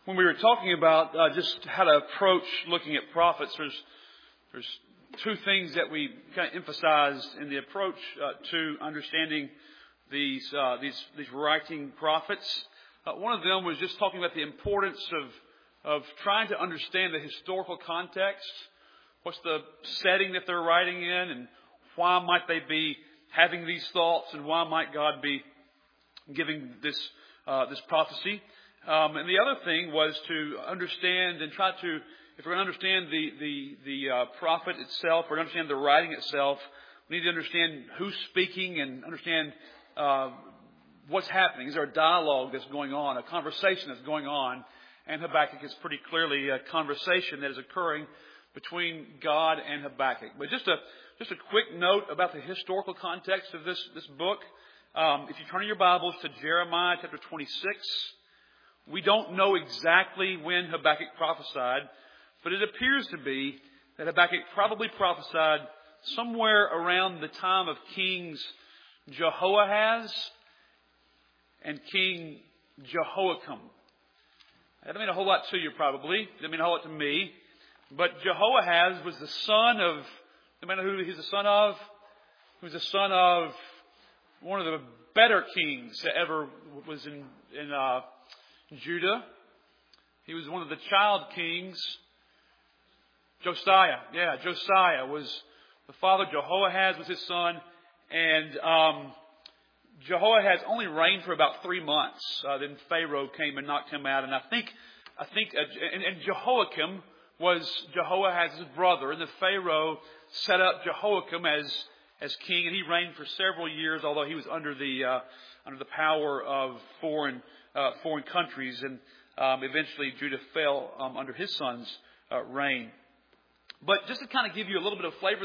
When we were talking about just how to approach looking at prophets, there's two things that we kind of emphasized in the approach to understanding these writing prophets. One of them was just talking about the importance of trying to understand the historical context. What's the setting that they're writing in, and why might they be having these thoughts, and why might God be giving this prophecy? And the other thing was to understand and try to, if we're going to understand the prophet itself, or understand the writing itself, we need to understand who's speaking and understand what's happening. Is there a dialogue that's going on, a conversation that's going on? And Habakkuk is pretty clearly a conversation that is occurring between God and Habakkuk. But just a quick note about the historical context of this book. If you turn in your Bibles to Jeremiah chapter 26, we don't know exactly when Habakkuk prophesied, but it appears to be that Habakkuk probably prophesied somewhere around the time of Kings Jehoahaz and King Jehoiakim. That doesn't mean a whole lot to you probably. Doesn't mean a whole lot to me. But Jehoahaz was the son of, no matter who he's the son of, he was the son of one of the better kings that ever was in Judah. He was one of the child kings. Josiah. Yeah, Josiah was the father. Jehoahaz was his son. And Jehoahaz only reigned for about 3 months. Then Pharaoh came and knocked him out. And I think Jehoiakim was Jehoahaz's brother. And the Pharaoh set up Jehoiakim as king. And he reigned for several years, although he was under the power of foreign countries, and eventually Judah fell under his son's reign. But just to kind of give you a little bit of flavor,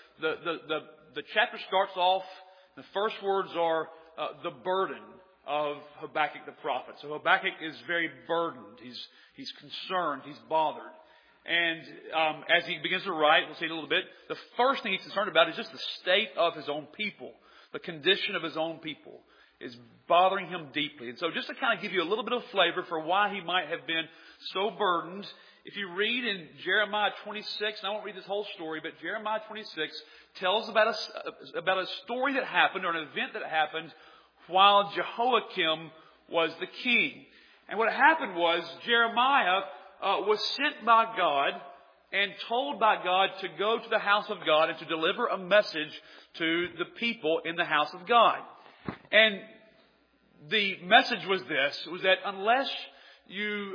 the chapter starts off. The first words are the burden of Habakkuk the prophet. So Habakkuk is very burdened. He's concerned. He's bothered. And as he begins to write, we'll see in a little bit, the first thing he's concerned about is just the state of his own people, the condition of his own people is bothering him deeply. And so just to kind of give you a little bit of flavor for why he might have been so burdened, if you read in Jeremiah 26, and I won't read this whole story, but Jeremiah 26 tells about a story that happened, or an event that happened while Jehoiakim was the king. And what happened was Jeremiah was sent by God and told by God to go to the house of God and to deliver a message to the people in the house of God. And the message was this, was that unless you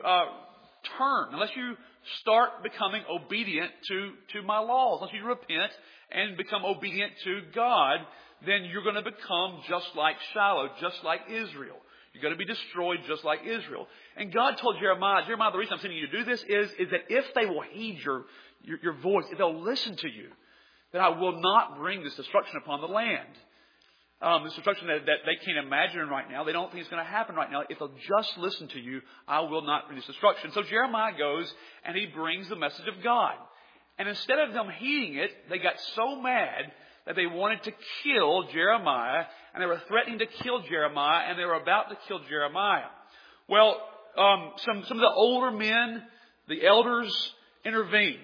unless you start becoming obedient to my laws, unless you repent and become obedient to God, then you're going to become just like Shiloh, just like Israel. You're going to be destroyed just like Israel. And God told Jeremiah, the reason I'm sending you to do this is that if they will heed your voice, if they'll listen to you, then I will not bring this destruction upon the land. This destruction that they can't imagine right now. They don't think it's going to happen right now. If they'll just listen to you, I will not bring this destruction. So Jeremiah goes and he brings the message of God. And instead of them heeding it, they got so mad that they wanted to kill Jeremiah. And they were threatening to kill Jeremiah. And they were about to kill Jeremiah. Well, some of the older men, the elders, intervened.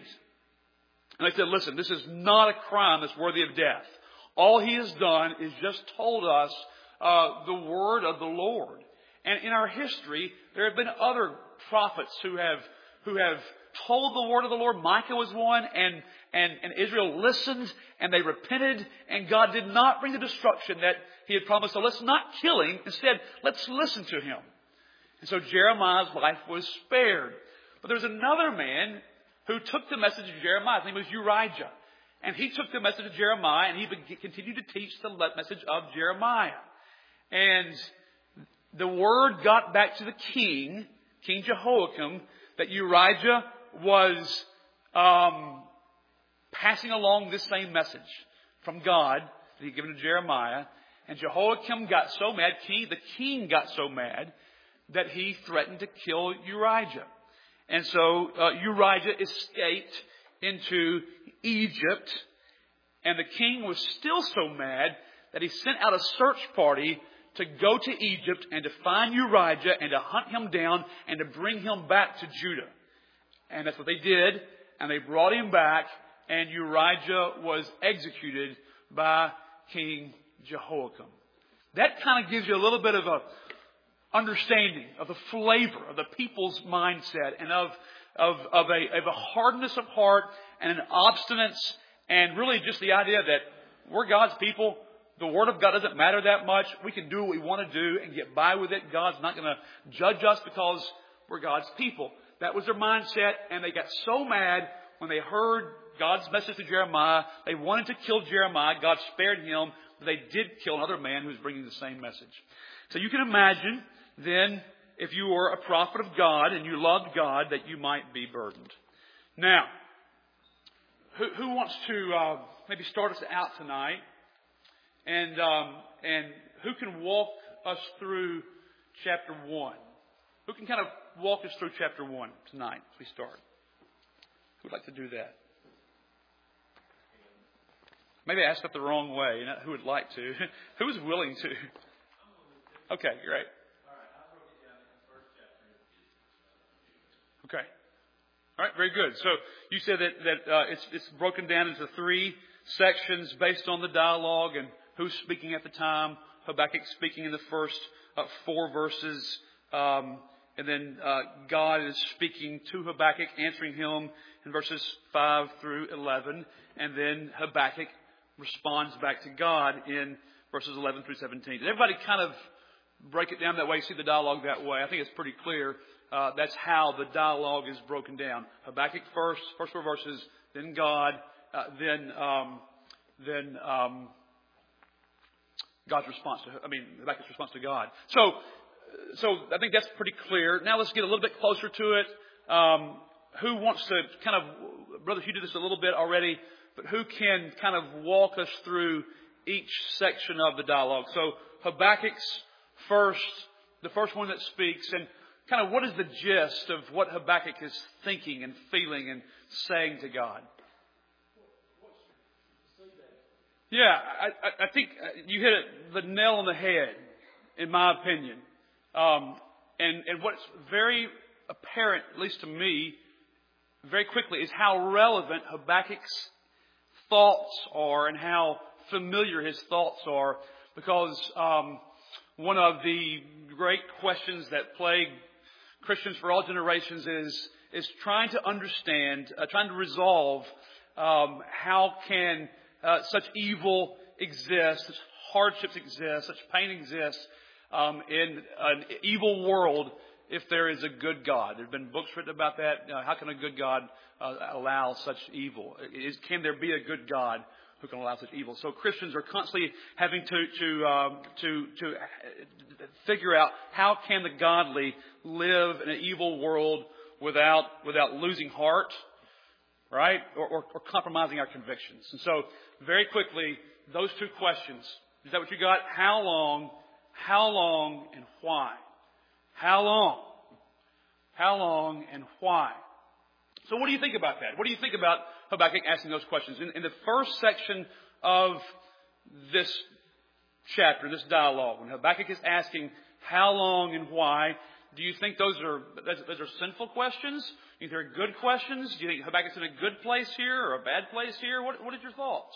And they said, listen, this is not a crime that's worthy of death. All he has done is just told us the word of the Lord. And in our history, there have been other prophets who have told the word of the Lord. Micah was one, and Israel listened, and they repented, and God did not bring the destruction that he had promised. So let's not kill him. Instead, let's listen to him. And so Jeremiah's life was spared. But there was another man who took the message of Jeremiah. His name was Urijah. And he took the message of Jeremiah and he continued to teach the message of Jeremiah. And the word got back to the king, King Jehoiakim, that Urijah was passing along this same message from God that he'd given to Jeremiah. And Jehoiakim got so mad, the king got so mad, that he threatened to kill Urijah. And so Urijah escaped into Egypt, and the king was still so mad that he sent out a search party to go to Egypt and to find Urijah and to hunt him down and to bring him back to Judah. And that's what they did. And they brought him back, and Urijah was executed by King Jehoiakim. That kind of gives you a little bit of a understanding of the flavor of the people's mindset and of a hardness of heart and an obstinance, and really just the idea that we're God's people. The Word of God doesn't matter that much. We can do what we want to do and get by with it. God's not going to judge us because we're God's people. That was their mindset, and they got so mad when they heard God's message to Jeremiah. They wanted to kill Jeremiah. God spared him, but they did kill another man who was bringing the same message. So you can imagine then, if you were a prophet of God and you loved God, that you might be burdened. Now, who wants to maybe start us out tonight? And who can walk us through chapter 1? Who can kind of walk us through chapter 1 tonight as we start? Who would like to do that? Maybe I asked it the wrong way. Not who would like to. Who is willing to? Okay, great. Okay. All right, very good. So you said that it's broken down into 3 sections based on the dialogue and who's speaking at the time. Habakkuk speaking in the first 4 verses. And then God is speaking to Habakkuk, answering him in verses 5 through 11. And then Habakkuk responds back to God in verses 11 through 17. Did everybody kind of break it down that way, see the dialogue that way? I think it's pretty clear. That's how the dialogue is broken down. Habakkuk first 4 verses, then God, then God's response Habakkuk's response to God. So I think that's pretty clear. Now let's get a little bit closer to it. Who wants to kind of, Brother Hugh did this a little bit already, but who can kind of walk us through each section of the dialogue? So Habakkuk's the first one that speaks, and kind of what is the gist of what Habakkuk is thinking and feeling and saying to God? Yeah, I think you hit the nail on the head, in my opinion. And what's very apparent, at least to me, very quickly, is how relevant Habakkuk's thoughts are and how familiar his thoughts are. Because one of the great questions that plague Christians for all generations is trying to understand, trying to resolve how can such evil exist, such hardships exist, such pain exist in an evil world if there is a good God. There have been books written about that. How can a good God allow such evil? Can there be a good God who can allow such evil? So Christians are constantly having to figure out how can the godly live in an evil world without losing heart, right? Or compromising our convictions. And so very quickly, those 2 questions. Is that what you got? How long, and why? How long, and why? So what do you think about that? What do you think about Habakkuk asking those questions? In the first section of this chapter, this dialogue, when Habakkuk is asking how long and why, do you think those are sinful questions? Do you think they're good questions? Do you think Habakkuk's in a good place here or a bad place here? What are your thoughts?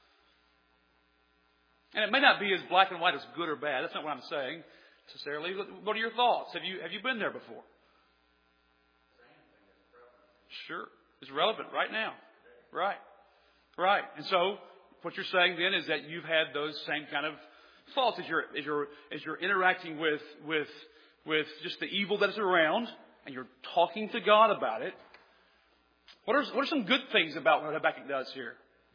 And it may not be as black and white as good or bad. That's not what I'm saying necessarily. What are your thoughts? Have you been there before? Sure. It's relevant right now. Right. And so what you're saying then is that you've had those same kind of thoughts as you're interacting with just the evil that is around, and you're talking to God about it. What are some good things about what Habakkuk does here?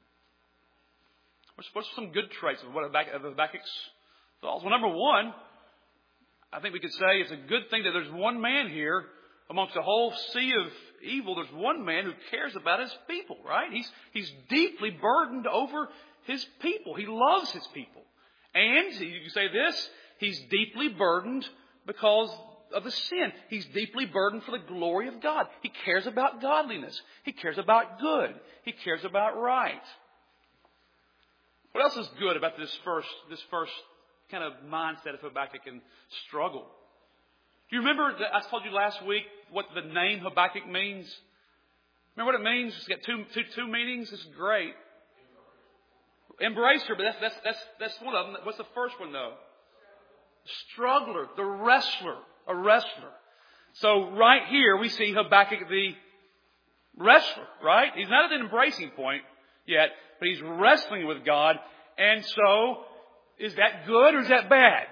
What's some good traits of Habakkuk's thoughts? Well, number one, I think we could say it's a good thing that there's one man here amongst a whole sea of evil. There's one man who cares about his people, right? He's deeply burdened over his people. He loves his people. And you can say this, he's deeply burdened because of the sin. He's deeply burdened for the glory of God. He cares about godliness. He cares about good. He cares about right. What else is good about this first kind of mindset of Habakkuk and struggle. Do you remember that I told you last week what the name Habakkuk means? Remember what it means? It's got two meanings. This is great. Embracer, but that's one of them. What's the first one though? Struggler, the wrestler, a wrestler. So right here we see Habakkuk the wrestler, right? He's not at an embracing point yet, but he's wrestling with God. And so, is that good or is that bad?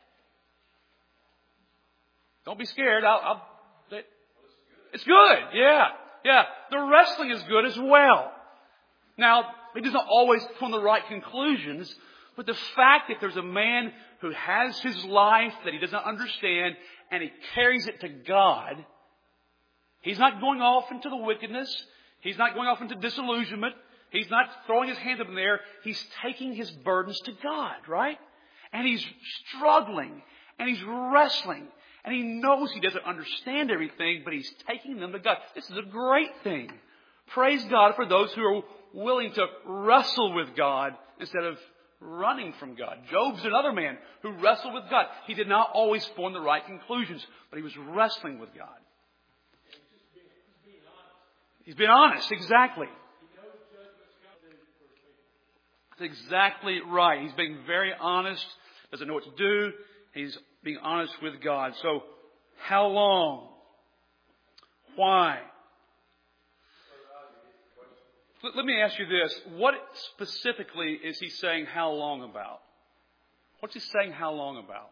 Don't be scared. It's good. Yeah. The wrestling is good as well. Now, he doesn't always form the right conclusions, but the fact that there's a man who has his life that he doesn't understand and he carries it to God, he's not going off into the wickedness. He's not going off into disillusionment. He's not throwing his hands up in the air. He's taking his burdens to God, right? And he's struggling and he's wrestling. And he knows he doesn't understand everything, but he's taking them to God. This is a great thing. Praise God for those who are willing to wrestle with God instead of running from God. Job's another man who wrestled with God. He did not always form the right conclusions, but he was wrestling with God. He's being honest, exactly. That's exactly right. He's being very honest, doesn't know what to do. He's being honest with God. So, how long? Why? Let me ask you this. What specifically is he saying how long about? What's he saying how long about?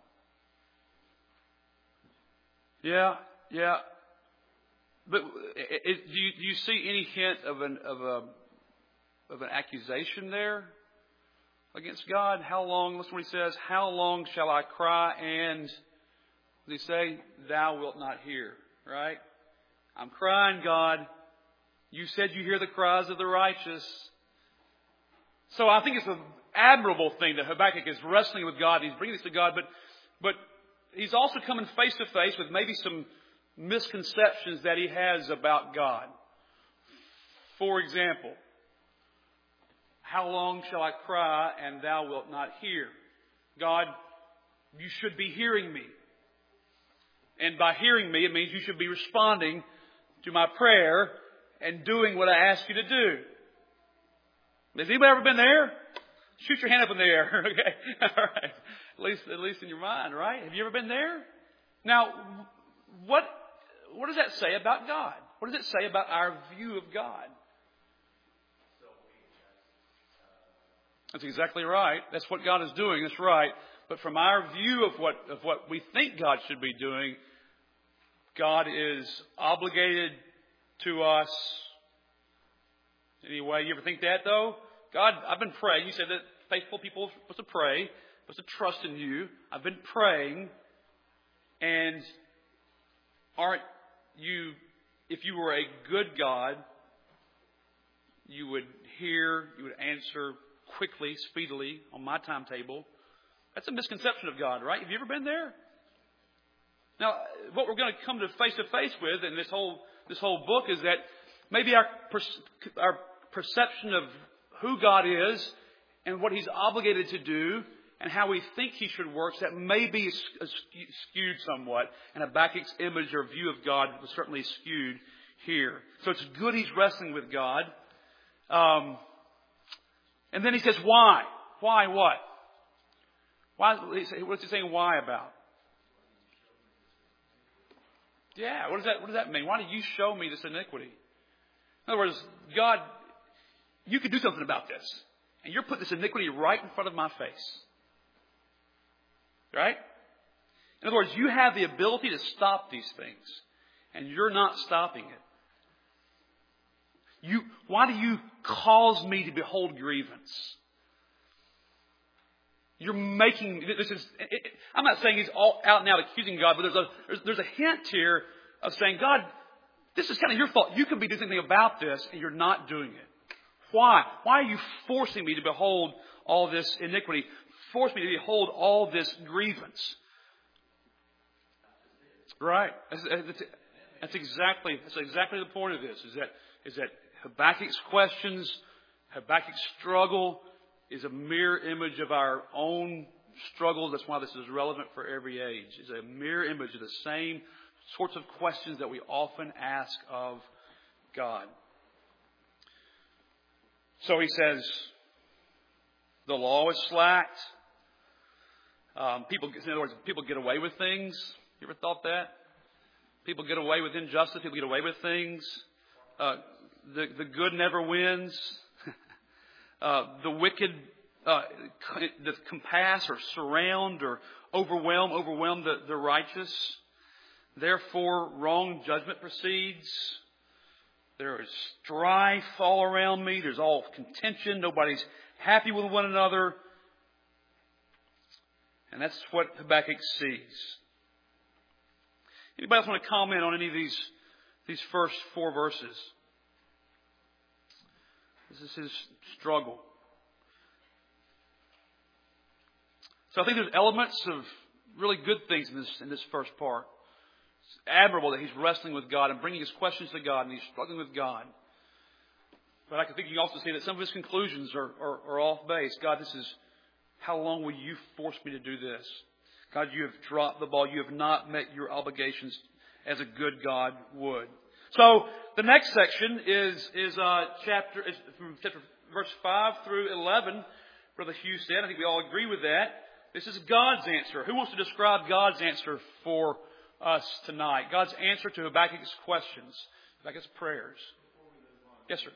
Yeah. But do you see any hint of an accusation there against God? How long? Listen to what he says. How long shall I cry and, what does he say? Thou wilt not hear. Right? I'm crying, God. You said you hear the cries of the righteous. So I think it's an admirable thing that Habakkuk is wrestling with God. He's bringing this to God, but he's also coming face to face with maybe some misconceptions that he has about God. For example, how long shall I cry and thou wilt not hear? God, you should be hearing me. And by hearing me, it means you should be responding to my prayer and doing what I ask you to do. Has anybody ever been there? Shoot your hand up in the air. Okay. All right. At least in your mind, right? Have you ever been there? Now, what does that say about God? What does it say about our view of God? That's exactly right. That's what God is doing. That's right. But from our view of what we think God should be doing, God is obligated to us. Anyway, you ever think that though? God, I've been praying. You said that faithful people are supposed to pray, supposed to trust in you. I've been praying, and aren't you, if you were a good God, you would hear, you would answer quickly, speedily on my timetable. That's a misconception of God, right? Have you ever been there? Now, what we're going to come to face with in this whole book is that maybe our perception of who God is and what He's obligated to do and how we think He should work, that may be skewed somewhat. And Habakkuk's image or view of God was certainly skewed here. So it's good he's wrestling with God. And then he says, why? Why what? What's he saying why about? Yeah, what does that mean? Why do you show me this iniquity? In other words, God, you could do something about this. And you're putting this iniquity right in front of my face. Right? In other words, you have the ability to stop these things. And you're not stopping it. Why do you cause me to behold grievance? You're making I'm not saying he's all out and out accusing God, but there's a hint here of saying, God, this is kind of your fault. You can be doing something about this, and you're not doing it. Why? Why are you forcing me to behold all this iniquity? Force me to behold all this grievance. Right. That's exactly the point of this. Is that Habakkuk's questions, Habakkuk's struggle is a mirror image of our own struggles. That's why this is relevant for every age. It's a mirror image of the same sorts of questions that we often ask of God. So he says, the law is slacked. In other words, people get away with things. You ever thought that? People get away with injustice. People get away with things. The good never wins. The wicked that compass or surround or overwhelm the righteous. Therefore, wrong judgment proceeds. There is strife all around me. There's all contention. Nobody's happy with one another. And that's what Habakkuk sees. Anybody else want to comment on any of these first 4 verses? This is his struggle. So I think there's elements of really good things in this first part. It's admirable that he's wrestling with God and bringing his questions to God, and he's struggling with God. But I think you can also see that some of his conclusions are off base. God, how long will you force me to do this? God, you have dropped the ball. You have not met your obligations as a good God would. So the next section is from verse 5 through 11. Brother Hugh said, I think we all agree with that. This is God's answer. Who wants to describe God's answer for us tonight? God's answer to Habakkuk's questions, Habakkuk's prayers. Yes, sir.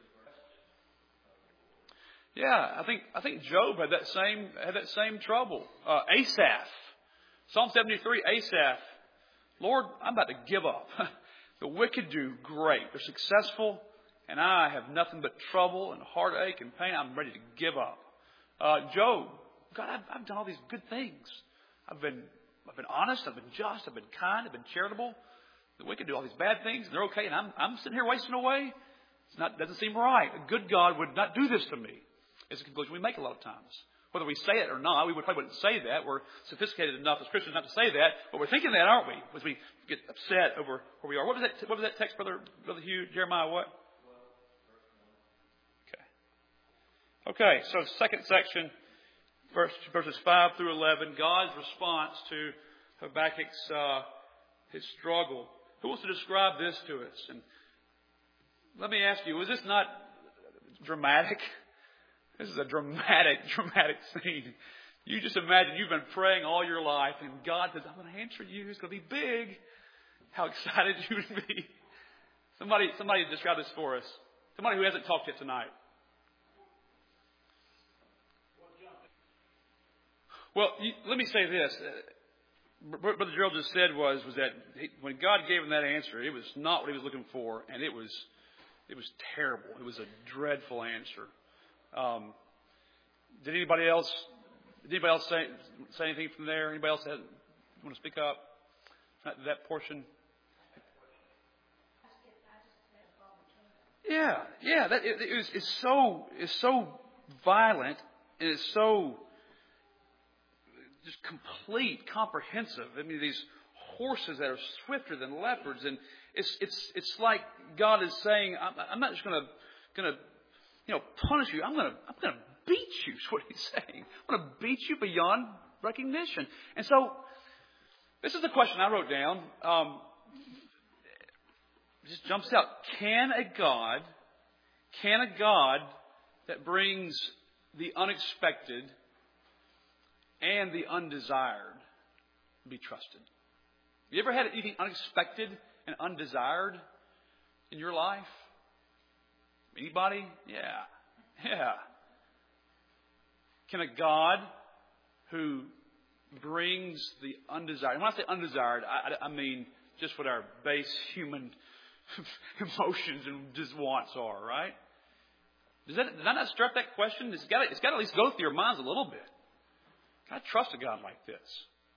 Yeah, I think Job had that same trouble. Asaph, Psalm 73. Asaph, Lord, I'm about to give up. The wicked do great; they're successful, and I have nothing but trouble and heartache and pain. I'm ready to give up. Job, God, I've done all these good things. I've been honest. I've been just. I've been kind. I've been charitable. The wicked do all these bad things, and they're okay, and I'm sitting here wasting away. Doesn't seem right. A good God would not do this to me. It's a conclusion we make a lot of times. Whether we say it or not, we probably wouldn't say that. We're sophisticated enough as Christians not to say that, but we're thinking that, aren't we? As we get upset over where we are. What was that text, Brother Hugh? Jeremiah what? Okay, so second section, verses 5 through 11, God's response to Habakkuk's his struggle. Who wants to describe this to us? And let me ask you, was this not dramatic? This is a dramatic scene. You just imagine you've been praying all your life and God says, I'm going to answer you. It's going to be big. How excited you would be. Somebody describe this for us. Somebody who hasn't talked yet tonight. Well, let me say this. What Brother Gerald just said was that when God gave him that answer, it was not what he was looking for, and it was terrible. It was a dreadful answer. Did anybody else say anything from there? Anybody else want to speak up? That portion? Yeah. It's so violent, and it's so just complete, comprehensive. I mean, these horses that are swifter than leopards, and it's like God is saying, I'm not just going to punish you. I'm going to beat you. Is what He's saying. I'm going to beat you beyond recognition. And so, this is the question I wrote down. Just jumps out. Can a God that brings the unexpected and the undesired be trusted? You ever had anything unexpected and undesired in your life? Anybody? Yeah. Can a God who brings the undesired, and when I say undesired, I mean just what our base human emotions and just wants are, right? Does that not strike that question? It's got to at least go through your minds a little bit. Can I trust a God like this?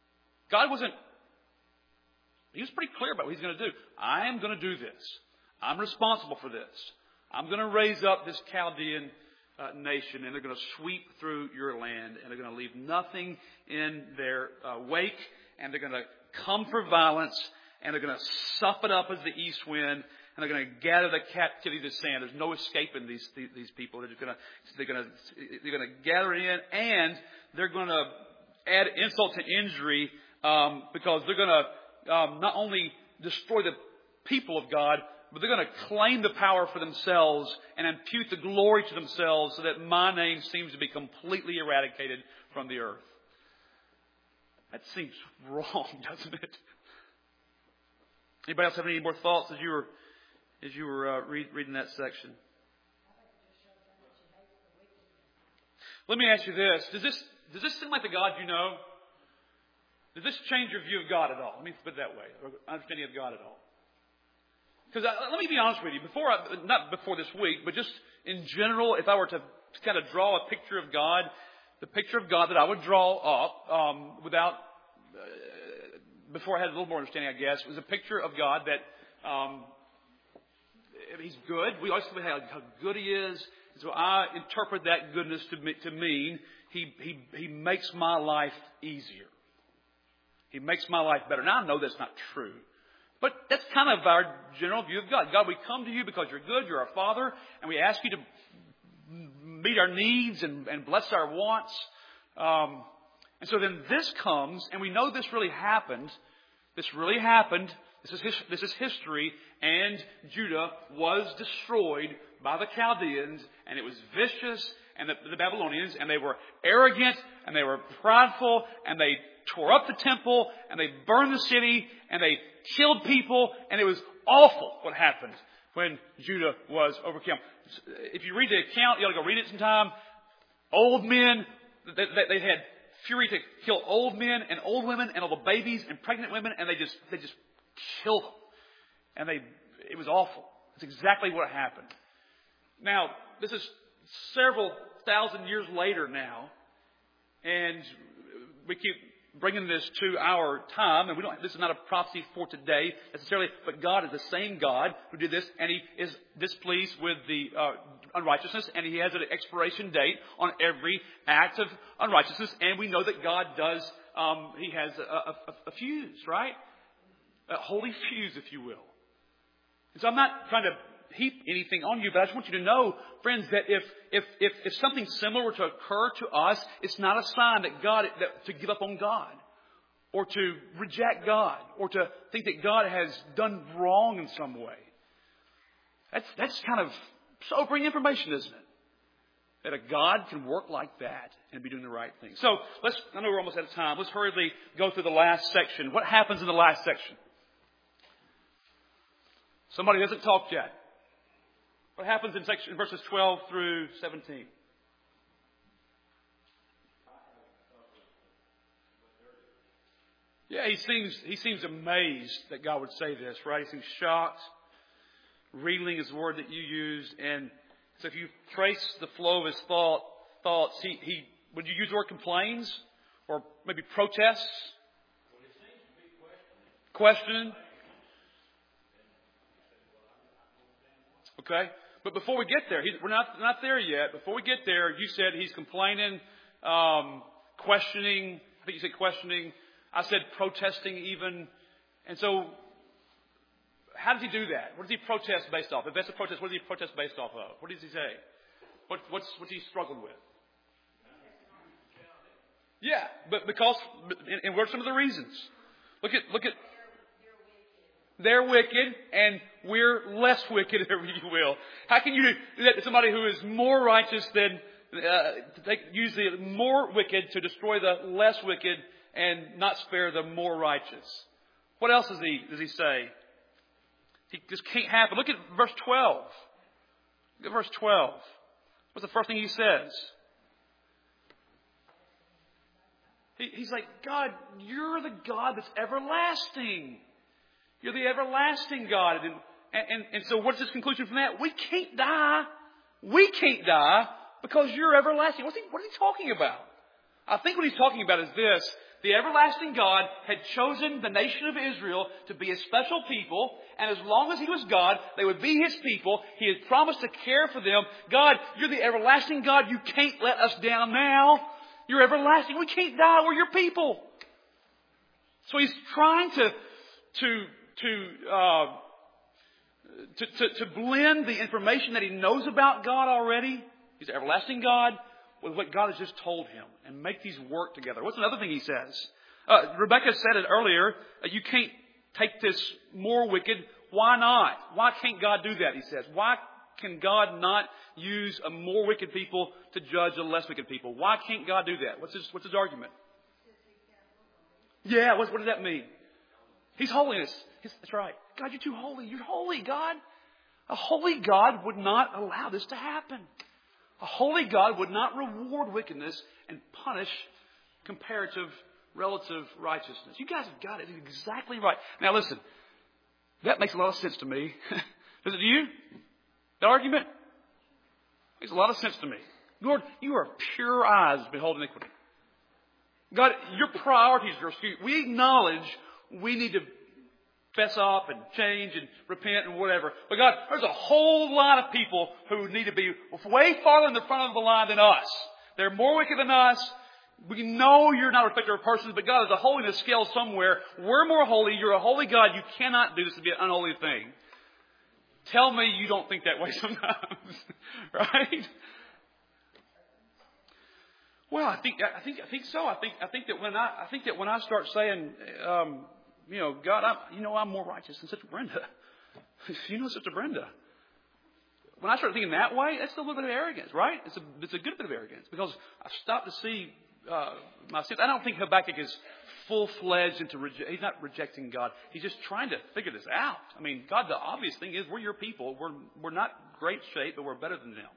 He was pretty clear about what He's going to do. I am going to do this. I'm responsible for this. I'm going to raise up this Chaldean nation, and they're going to sweep through your land, and they're going to leave nothing in their wake, and they're going to come for violence, and they're going to sup it up as the east wind, and they're going to gather the captivity to sand. There's no escaping these people. They're going to gather it in, and they're going to add insult to injury because they're going to not only destroy the people of God, but they're going to claim the power for themselves and impute the glory to themselves so that my name seems to be completely eradicated from the earth. That seems wrong, doesn't it? Anybody else have any more thoughts as you were reading that section? Let me ask you this. Does this seem like the God you know? Does this change your view of God at all? Let me put it that way. Or understanding of God at all. Because let me be honest with you. Not before this week, but just in general, if I were to kind of draw a picture of God, the picture of God that I would draw up before I had a little more understanding, I guess, was a picture of God that He's good. We always say how good He is. So I interpret that goodness to mean He makes my life easier. He makes my life better. Now I know that's not true. But that's kind of our general view of God. God, we come to you because you're good, you're our Father, and we ask you to meet our needs and bless our wants. And so then this comes, and we know this really happened. This really happened. This is history, and Judah was destroyed by the Chaldeans, and it was vicious, and the Babylonians, and they were arrogant, and they were prideful, and they tore up the temple, and they burned the city, and they killed people, and it was awful what happened when Judah was overcome. If you read the account, you ought to go read it sometime. Old men, they had fury to kill old men and old women and all the babies and pregnant women, and they just killed them. And it was awful. That's exactly what happened. Now, this is several thousand years later now, and we keep bringing this to our time, and this is not a prophecy for today necessarily, but God is the same God who did this, and He is displeased with the unrighteousness, and He has an expiration date on every act of unrighteousness, and we know that God does, He has a fuse, right? A holy fuse, if you will. And so I'm not trying to heap anything on you, but I just want you to know, friends, that if something similar were to occur to us, it's not a sign that to give up on God, or to reject God, or to think that God has done wrong in some way. That's kind of sobering information, isn't it? That a God can work like that and be doing the right thing. So I know we're almost out of time. Let's hurriedly go through the last section. What happens in the last section? Somebody hasn't talked yet. What happens in verses 12 through 17? Yeah, he seems amazed that God would say this, right? He seems shocked. Reeling is the word that you used. And so if you trace the flow of his thoughts, he would you use the word complains? Or maybe protests? Questioning. Okay? But before we get there, we're not there yet. Before we get there, you said he's complaining, questioning. I think you said questioning. I said protesting even. And so, how does he do that? What does he protest based off? If that's a protest, what does he protest based off of? What does he say? What's he struggling with? Yeah, but and what are some of the reasons? Look at. They're wicked, and we're less wicked, if you will. How can you do that to somebody who is more righteous than use the more wicked to destroy the less wicked and not spare the more righteous? What else does he say? This can't happen. Look at verse 12. Look at verse 12. What's the first thing he says? He's like, God, you're the God that's everlasting. You're the everlasting God. And so what's his conclusion from that? We can't die. We can't die because you're everlasting. What is he talking about? I think what he's talking about is this. The everlasting God had chosen the nation of Israel to be a special people. And as long as He was God, they would be His people. He had promised to care for them. God, you're the everlasting God. You can't let us down now. You're everlasting. We can't die. We're your people. So he's trying to blend the information that he knows about God already. He's an everlasting God with what God has just told him and make these work together. What's another thing he says? Rebecca said it earlier. You can't take this more wicked. Why not? Why can't God do that, he says. Why can God not use a more wicked people to judge a less wicked people? Why can't God do that? What's his argument? Yeah, what does that mean? He's holiness. That's right. God, you're too holy. You're holy, God. A holy God would not allow this to happen. A holy God would not reward wickedness and punish comparative, relative righteousness. You guys have got it exactly right. Now listen, that makes a lot of sense to me. Does it to you? The argument? Makes a lot of sense to me. Lord, you are pure eyes behold iniquity. God, your priorities are skewed. We acknowledge we need to fess up and change and repent and whatever. But God, there's a whole lot of people who need to be way farther in the front of the line than us. They're more wicked than us. We know you're not a respecter of persons, but God, there's a holiness scale somewhere. We're more holy. You're a holy God. You cannot do this to be an unholy thing. Tell me you don't think that way sometimes. Right? Well, I think so. I think that when I start saying, God, I'm more righteous than Sister Brenda. Sister Brenda. When I start thinking that way, that's a little bit of arrogance, right? It's a good bit of arrogance because I've stopped to see my sins. I don't think Habakkuk is full-fledged he's not rejecting God. He's just trying to figure this out. I mean, God, the obvious thing is we're your people. We're not great shape, but we're better than them.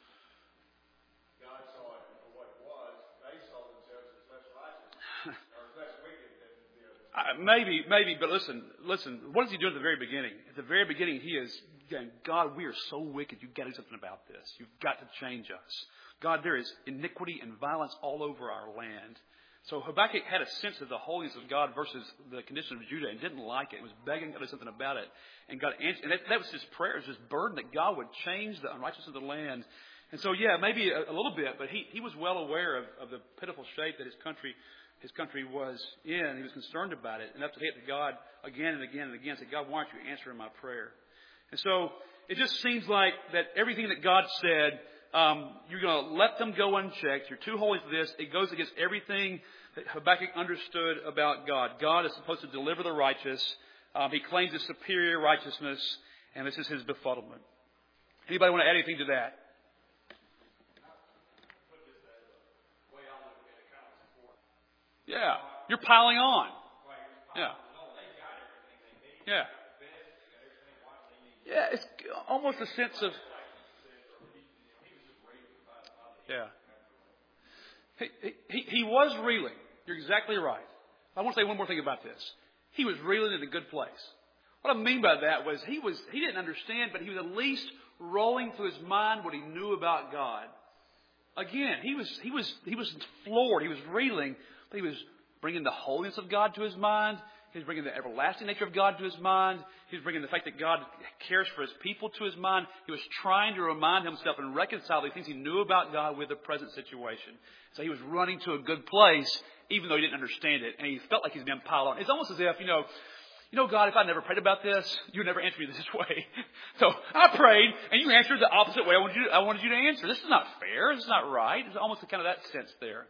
Maybe, but listen. What is he doing at the very beginning? At the very beginning, he is going, God, we are so wicked. You've got to do something about this. You've got to change us. God, there is iniquity and violence all over our land. So Habakkuk had a sense of the holiness of God versus the condition of Judah and didn't like it. He was begging God to do something about it. And God answered. And that was his prayer, his burden that God would change the unrighteousness of the land. And so, yeah, maybe a little bit, but he was well aware of the pitiful shape that his country was in. He was concerned about it, enough to hit to God again and again and again. Say, God, why aren't you answering my prayer? And so it just seems like that everything that God said, you're going to let them go unchecked. You're too holy for this. It goes against everything that Habakkuk understood about God. God is supposed to deliver the righteous. He claims his superior righteousness, and this is his befuddlement. Anybody want to add anything to that? Yeah, you're piling on. Yeah. Yeah, it's almost a sense of... Yeah. He was reeling. You're exactly right. I want to say one more thing about this. He was reeling in a good place. What I mean by that was he didn't understand, but he was at least rolling through his mind what he knew about God. Again, he was floored. He was reeling. He was bringing the holiness of God to his mind. He was bringing the everlasting nature of God to his mind. He was bringing the fact that God cares for his people to his mind. He was trying to remind himself and reconcile the things he knew about God with the present situation. So he was running to a good place, even though he didn't understand it. And he felt like he's been piled on. It's almost as if, God, if I never prayed about this, you would never answer me this way. So I prayed, and you answered the opposite way I wanted you to answer. This is not fair. This is not right. It's almost kind of that sense there.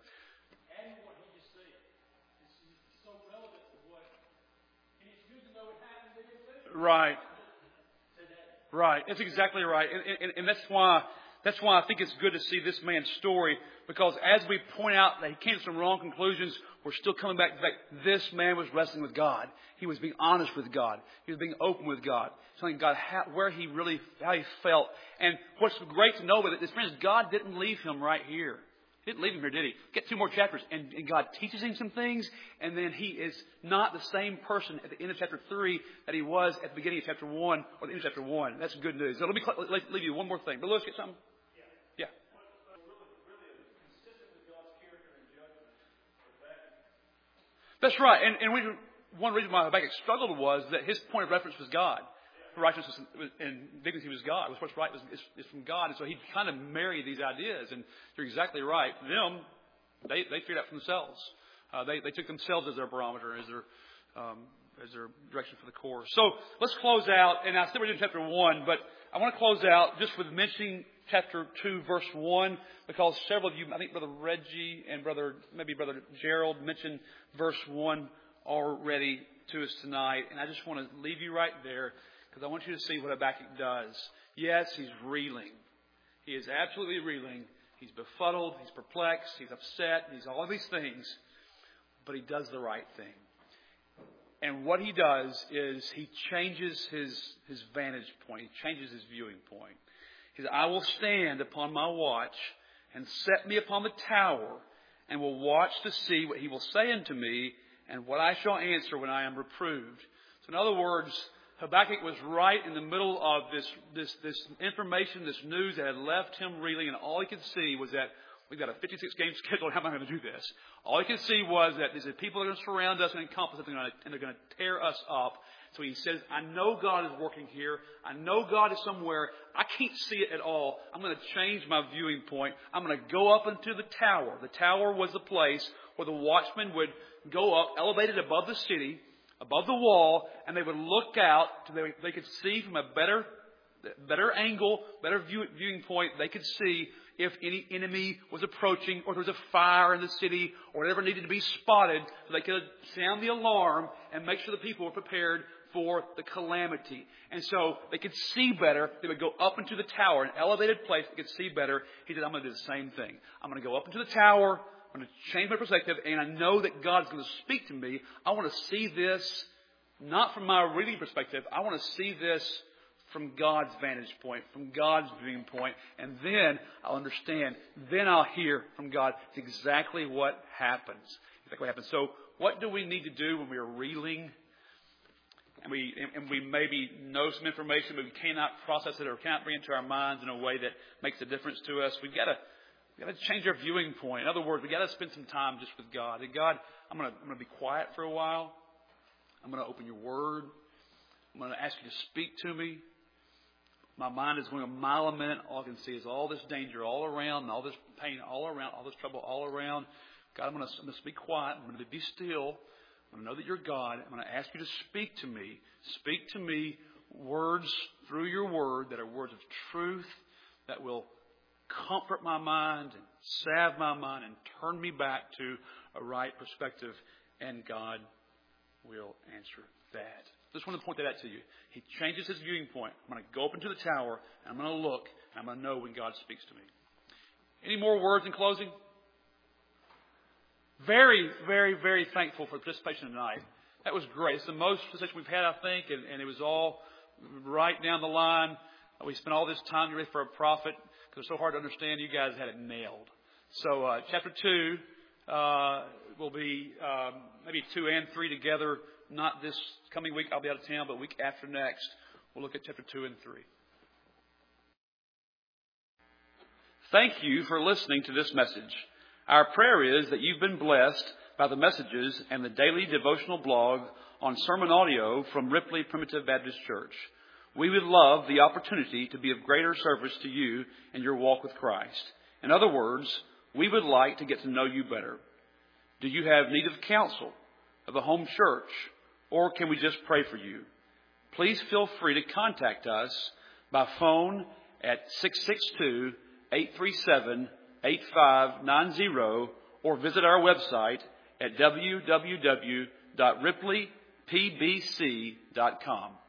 Right. That's exactly right. And that's why I think it's good to see this man's story, because as we point out that he came to some wrong conclusions, we're still coming back to the fact this man was wrestling with God. He was being honest with God. He was being open with God, telling God how he felt. And what's great to know with it is, friends, God didn't leave him right here. He didn't leave him here, did he? Get 2 more chapters, and God teaches him some things, and then he is not the same person at the end of chapter 3 that he was at the beginning of chapter 1 or the end of chapter 1. That's good news. So let me leave you one more thing. But Lewis, get something? Yeah. That's right. And one reason why Habakkuk struggled was that his point of reference was God. Righteousness and dignity was God. What's right is from God. And so he kind of married these ideas. And you're exactly right. For them, they figured out for themselves. They took themselves as their barometer, as their direction for the course. So let's close out. And I said we're doing chapter 1, but I want to close out just with mentioning chapter 2, verse 1, because several of you, I think Brother Reggie and Brother Gerald mentioned verse 1 already to us tonight. And I just want to leave you right there because I want you to see what Habakkuk does. Yes, he's reeling. He is absolutely reeling. He's befuddled. He's perplexed. He's upset. He's all of these things. But he does the right thing. And what he does is he changes his vantage point. He changes his viewing point. He says, I will stand upon my watch and set me upon the tower and will watch to see what he will say unto me and what I shall answer when I am reproved. So in other words, Habakkuk was right in the middle of this information, this news that had left him reeling, and all he could see was that we've got a 56-game schedule. How am I going to do this? All he could see was that these people are going to surround us and encompass us, and they're going to tear us up. So he says, I know God is working here. I know God is somewhere. I can't see it at all. I'm going to change my viewing point. I'm going to go up into the tower. The tower was the place where the watchmen would go up, elevated above the city, above the wall, and they would look out. They could see from a better angle, better viewing point. They could see if any enemy was approaching or there was a fire in the city or whatever needed to be spotted. So they could sound the alarm and make sure the people were prepared for the calamity. And so they could see better. They would go up into the tower, an elevated place. They could see better. He said, I'm going to do the same thing. I'm going to go up into the tower. I'm going to change my perspective. And I know that God's going to speak to me. I want to see this not from my reading perspective. I want to see this from God's vantage point, from God's viewing point. And then I'll understand. Then I'll hear from God. It's exactly what happens. Exactly what happens. So what do we need to do when we are reeling? And we maybe know some information, but we cannot process it or cannot bring it to our minds in a way that makes a difference to us. We've got to change our viewing point. In other words, we've got to spend some time just with God. And God, I'm going to be quiet for a while. I'm going to open your word. I'm going to ask you to speak to me. My mind is going a mile a minute. All I can see is all this danger all around, and all this pain all around, all this trouble all around. God, I'm going to be quiet. I'm going to be still. I'm going to know that you're God. I'm going to ask you to speak to me. Speak to me words through your word that are words of truth that will comfort my mind and salve my mind and turn me back to a right perspective. And God will answer that. Just want to point that out to you. He changes his viewing point. I'm going to go up into the tower and I'm going to look and I'm going to know when God speaks to me. Any more words in closing? Very, very, very thankful for participation tonight. That was great. It's the most participation we've had, I think, and it was all right down the line. We spent all this time to ready for a prophet because it's so hard to understand. You guys had it nailed. So chapter 2 will be maybe 2 and 3 together. Not this coming week. I'll be out of town, but week after next, we'll look at chapter 2 and 3. Thank you for listening to this message. Our prayer is that you've been blessed by the messages and the daily devotional blog on sermon audio from Ripley Primitive Baptist Church. We would love the opportunity to be of greater service to you in your walk with Christ. In other words, we would like to get to know you better. Do you have need of counsel, of a home church, or can we just pray for you? Please feel free to contact us by phone at 662-837-8590 or visit our website at www.ripleypbc.com.